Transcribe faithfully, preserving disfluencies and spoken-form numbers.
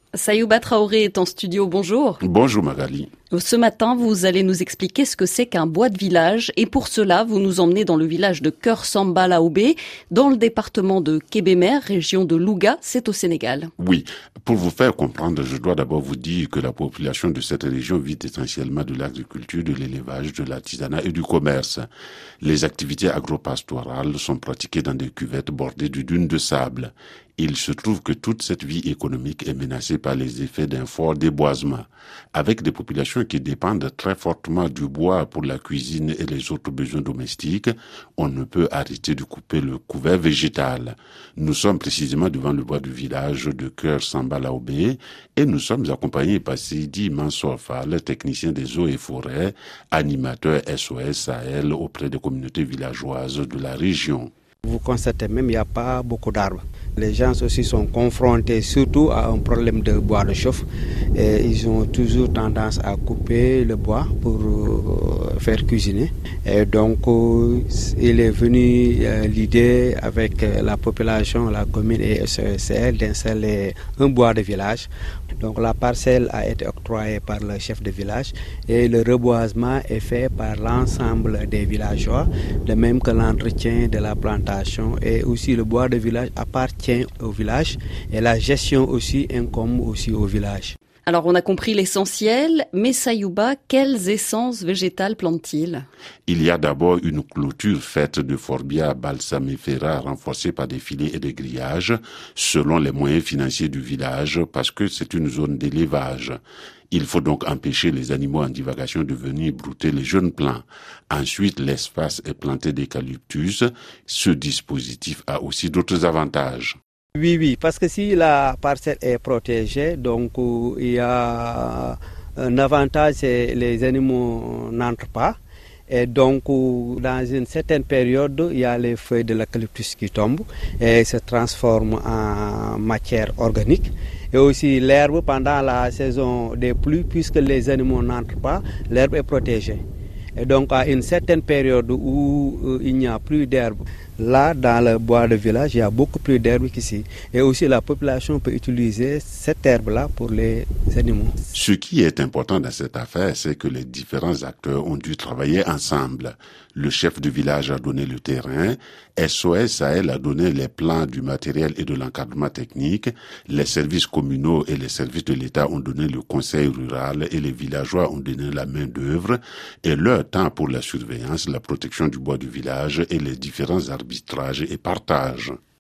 Sayouba Traoré est en studio, bonjour. Bonjour Magali. Ce matin, vous allez nous expliquer ce que c'est qu'un bois de village et pour cela, vous nous emmenez dans le village de Keur Samba Laobé, dans le département de Kébémer, région de Louga, c'est au Sénégal. Oui, pour vous faire comprendre, je dois d'abord vous dire que la population de cette région vit essentiellement de l'agriculture, de l'élevage, de l'artisanat et du commerce. Les activités agro-pastorales sont pratiquées dans des cuvettes bordées de dunes de sable. Il se trouve que toute cette vie économique est menacée par les effets d'un fort déboisement. Avec des populations qui dépendent très fortement du bois pour la cuisine et les autres besoins domestiques, on ne peut arrêter de couper le couvert végétal. Nous sommes précisément devant le bois du village de Keur Samba Laobé et nous sommes accompagnés par Sidi Mansour Fall, technicien des eaux et forêts, animateur S O S Sahel auprès des communautés villageoises de la région. Vous constatez même qu'il n'y a pas beaucoup d'arbres. Les gens aussi sont confrontés surtout à un problème de bois de chauffe. Et ils ont toujours tendance à couper le bois pour euh, faire cuisiner. Et donc, euh, il est venu euh, l'idée avec euh, la population, la commune et S O S L d'installer un bois de village. Donc la parcelle a été octroyée par le chef de village et le reboisement est fait par l'ensemble des villageois, de même que l'entretien de la plantation et aussi le bois de village appartient au village et la gestion aussi incombe aussi au village. Alors on a compris l'essentiel, mais Sayouba, quelles essences végétales plante-t-il ? Il y a d'abord une clôture faite de forbia balsamifera renforcée par des filets et des grillages, selon les moyens financiers du village, parce que c'est une zone d'élevage. Il faut donc empêcher les animaux en divagation de venir brouter les jeunes plants. Ensuite, l'espace est planté d'eucalyptus. Ce dispositif a aussi d'autres avantages. Oui, oui, parce que si la parcelle est protégée, donc euh, il y a un avantage, c'est que les animaux n'entrent pas. Et donc, euh, dans une certaine période, il y a les feuilles de l'eucalyptus qui tombent et se transforment en matière organique. Et aussi l'herbe pendant la saison des pluies, puisque les animaux n'entrent pas, l'herbe est protégée. Et donc, à une certaine période où euh, il n'y a plus d'herbe, là, dans le bois de village, il y a beaucoup plus d'herbe qu'ici. Et aussi, la population peut utiliser cette herbe-là pour les animaux. Ce qui est important dans cette affaire, c'est que les différents acteurs ont dû travailler ensemble. Le chef du village a donné le terrain, S O S Sahel a donné les plans du matériel et de l'encadrement technique, les services communaux et les services de l'État ont donné le conseil rural et les villageois ont donné la main d'œuvre et leur temps pour la surveillance, la protection du bois du village et les différents arbitrages et partages.